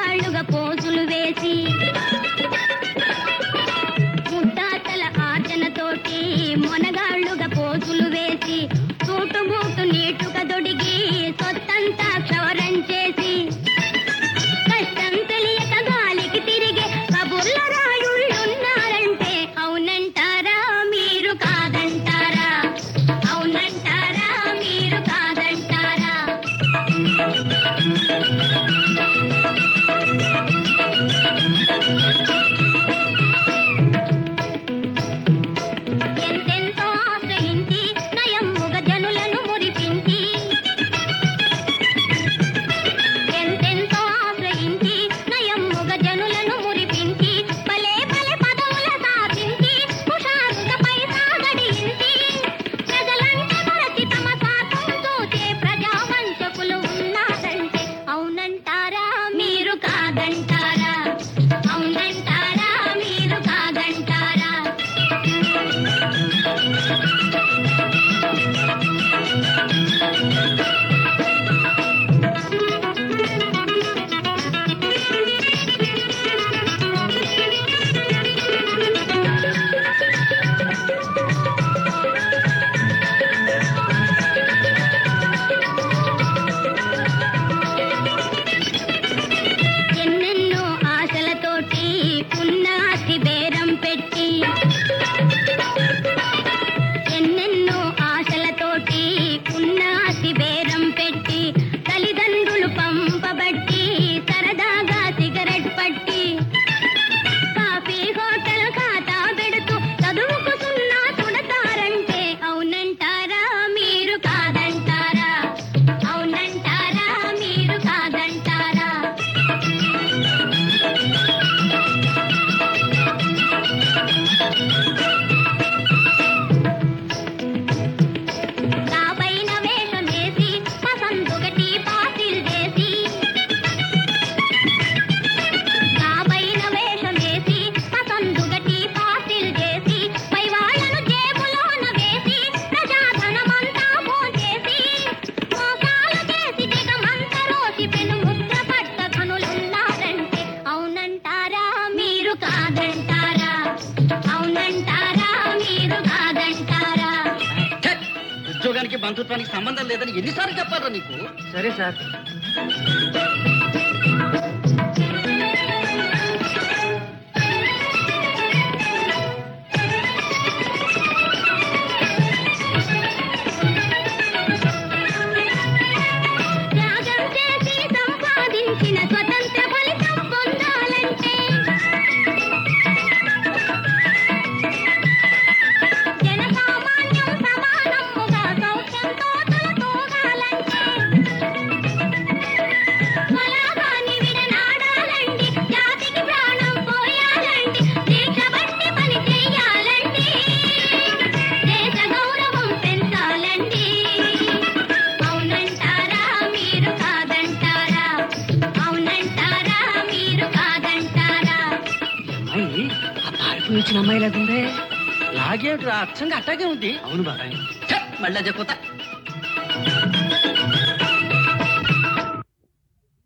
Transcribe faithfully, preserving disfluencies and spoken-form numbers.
మొనగాళ్ళుగా పోజులు వేసి ముత్తాతల ఆర్చనతోటి మొనగాళ్ళుగా పోజులు వేసి సూటు బూటు నీటుగా దొడిగి సొత్తంతా క్షవరం చేసి కష్టం తెలియక గాలికి తిరిగే కబుర్ల రాయుళ్ళున్నారంటే అవునంటారా మీరు కాదంటారా? అవునంటారా మీరు కాదంటారా? ఎంతెంతో ఆశ్రయించి నయమ్ముగ జనులను మురిపించి ఎంతెంతో ఆశ్రయించి నయమ్ముగ జనులను మురిపించి భలే భలే పదవుల సాధించి హుషారుగా పైసా గడించి ప్రజలంటే మరచి తమ స్వార్థం చూచే ప్రజావంచకులు ఉన్నారంటే అవునంటారా మీరు కాదంటారా? అవునంటారా మీరు కాదంటారా? ఎన్నెన్నో ఆశలతోటి పున్నాసి బేరం పెట్టి ఎన్నెన్నో ఆశలతోటి పున్నాసి బేరం పెట్టి తల్లిదండ్రులు పంపబట్టి సరదాగా సిగరెట్ పట్టి కాఫీ హోటల్ ఖాతా పెడుతూ చదువుకు సున్నా చుడతారంటే అవునంటారా మీరు కాదంటారా? అవునంటారా మీరు కాదంటారా? నా పైన వేషం వేసి పసందుగటి పాసిల్ చేసి నా పైన వేషం వేసి పసందుగటి పాసిల్ చేసి పై వాళ్ళను జేబులోన వేసి ప్రజాధనమంతా పోచేసి మోసాలు చేసి దిగమంత రోసి పెను ముద్ర పట్ట కనులున్నారంటే అవునంటారా మీరు కాదంటారా? అవునంటారా మీరు కాదంటారా? ఛట్! ఉద్యోగానికి బంధుత్వానికి సంబంధం లేదని ఎన్నిసార్లు చెప్పారా నీకు? సరే సార్. త్యాగం చేసి సంపాదించిన స్వతంత్ర ఫలితం పొందాలంటే జనసామాన్యం సమానముగా సౌఖ్యంతో తలతూగాలంటే స్వలాభాన్ని విడనాడాలండి, జాతికి ప్రాణం పోయాలండి, దీక్ష బట్టి పని చెయ్యాలండి, దేశ గౌరవం పెంచాలండి. అవునంటారా మీరు కాదంటారా? అవునంటారా మీరు కాదంటారా? అమ్మాయి ఆ పార్కు వచ్చిన అమ్మాయి లేకుండే లాగేమిట్రా అచ్చంగా అట్టాగే ఉంది. అవును బాబాయ్. ఛట్! మళ్ళీ చెప్పుతా